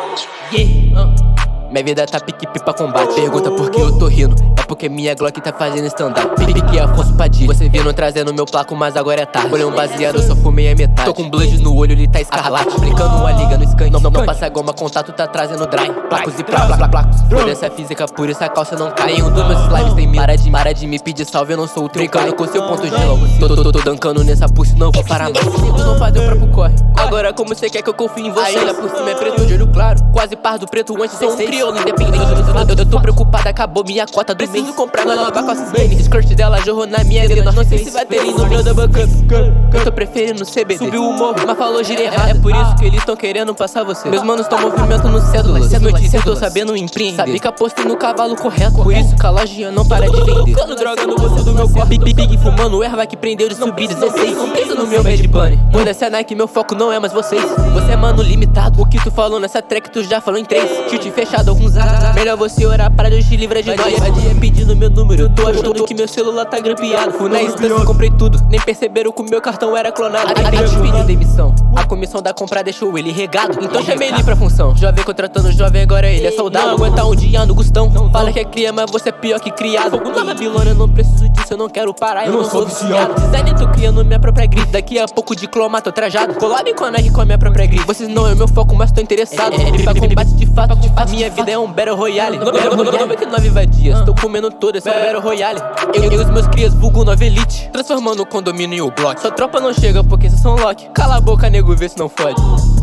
Minha vida tá pique pra combate. Pergunta por que eu tô rindo, é porque minha Glock tá fazendo stand-up. Pique Afonso Padilha. Você viram trazendo meu placo, mas agora é tarde. Olhei um baseado, eu só fumei a metade. Tô com blood no olho, ele tá escarlate. Aplicando uma liga no skunk. Não passa goma, contato tá trazendo dry. Placos e placos. Por essa física, por essa calça não cai. Nenhum dos meus slimes tem medo. Para de me pedir salve, eu não sou o trincando com seu ponto de logo. Tô dancando nessa pussy, não vou parar mais. Simples não fazer o próprio corre. Agora como cê quer que eu confie em você? Ainda por cima é preto de olho claro. Quase pardo preto antes, sou um crioulo independente. Eu tô preocupada, acabou minha cota do mês. Preciso comprar nova com as tênis. Skirt dela jorrou na minha arena. Não sei se vai ter no meu double cup. Eu tô preferindo CBD. Subiu o morro, mas falou gira errada. É por isso que eles tão querendo passar você. Meus manos tão movimento no cédula. Notícia, tô sabendo empreender. Sabe que apostei no cavalo correto. Por isso que a lojinha não para de vender. Cano droga no bolso do meu corpo. Big fumando erva que prendeu de subir 16. Não pensa no meu Bad Bunny. Quando essa é Nike, meu foco não é mais vocês. Você é mano limitado. O que tu falou nessa track, tu já falou em 3. Chute fechado com zara. Melhor você orar para Deus te livrar de nós. Vai pedindo meu número, eu tô achando que meu celular tá grampeado. Fui na instância, comprei tudo. Nem perceberam que o meu cartão era clonado. A gente pediu demissão. A comissão da compra deixou ele regado. Então chamei ele pra função. Jovem contratando jovem, agora ele é soldado. Não aguenta um dia no Gustão. Fala que é cria, mas você é pior que criado. Fogo na Babilônia, eu não preciso disso, eu não quero parar. Eu não sou viciado. Design, tô criando minha própria grip. Daqui a pouco diploma, tô trajado. Collab com a Nike com a minha própria grip. Vocês não é o meu foco, mas tô interessado. Pra combate de fato. A minha vida é um Battle Royale. 99 vadias, tô comendo todas, só Battle Royale. Eu e os meus crias vulgo 9 Elite, transformando o condomínio em o bloco. Sua tropa não chega porque vocês são lock. Cala a boca, nego, vê se não fode.